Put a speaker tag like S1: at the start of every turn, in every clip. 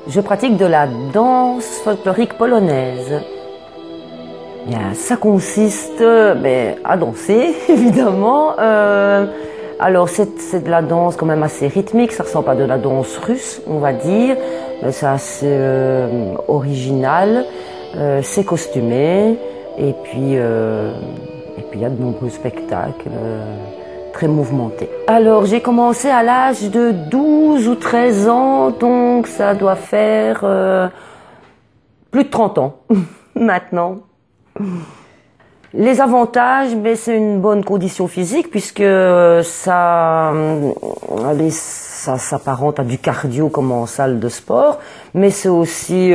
S1: Je pratique de la danse folklorique polonaise. Bien, ça consiste à danser, évidemment. Alors c'est de la danse quand même assez rythmique, ça ressemble à de la danse russe, on va dire. C'est assez original, c'est costumé, et puis il y a de nombreux spectacles très mouvementés. Alors j'ai commencé à l'âge de 12 ou 13 ans, donc ça doit faire plus de 30 ans maintenant. Les avantages, c'est une bonne condition physique puisque ça s'apparente à du cardio comme en salle de sport, mais c'est aussi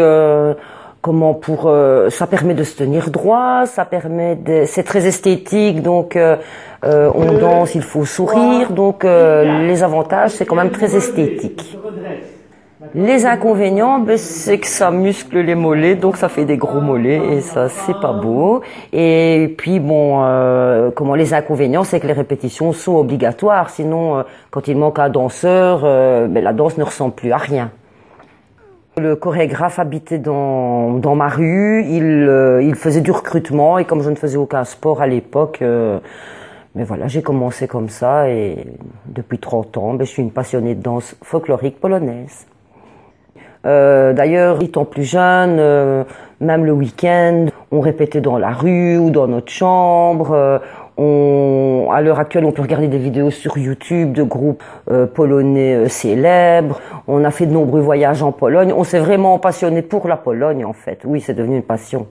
S1: ça permet de se tenir droit, c'est très esthétique, donc on danse, il faut sourire, donc les avantages c'est quand même très esthétique. Les inconvénients, c'est que ça muscle les mollets, donc ça fait des gros mollets et ça c'est pas beau. Et puis les inconvénients, c'est que les répétitions sont obligatoires. Sinon, quand il manque un danseur, la danse ne ressemble plus à rien. Le chorégraphe habitait dans ma rue, il faisait du recrutement et comme je ne faisais aucun sport à l'époque, mais voilà, j'ai commencé comme ça et depuis 30 ans, je suis une passionnée de danse folklorique polonaise. D'ailleurs, étant plus jeune, même le week-end, on répétait dans la rue ou dans notre chambre. À l'heure actuelle, on peut regarder des vidéos sur YouTube de groupes polonais célèbres. On a fait de nombreux voyages en Pologne. On s'est vraiment passionné pour la Pologne, en fait. Oui, c'est devenu une passion.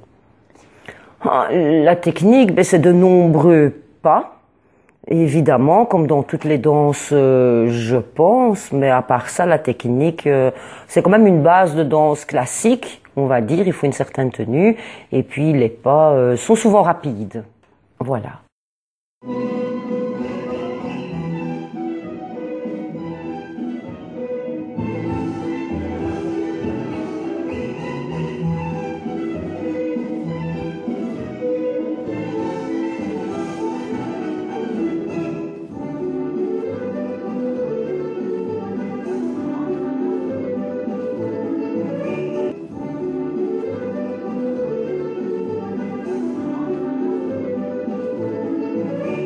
S1: La technique, c'est de nombreux pas. Évidemment, comme dans toutes les danses, je pense, mais à part ça, la technique, c'est quand même une base de danse classique, on va dire, il faut une certaine tenue, et puis les pas sont souvent rapides. Voilà.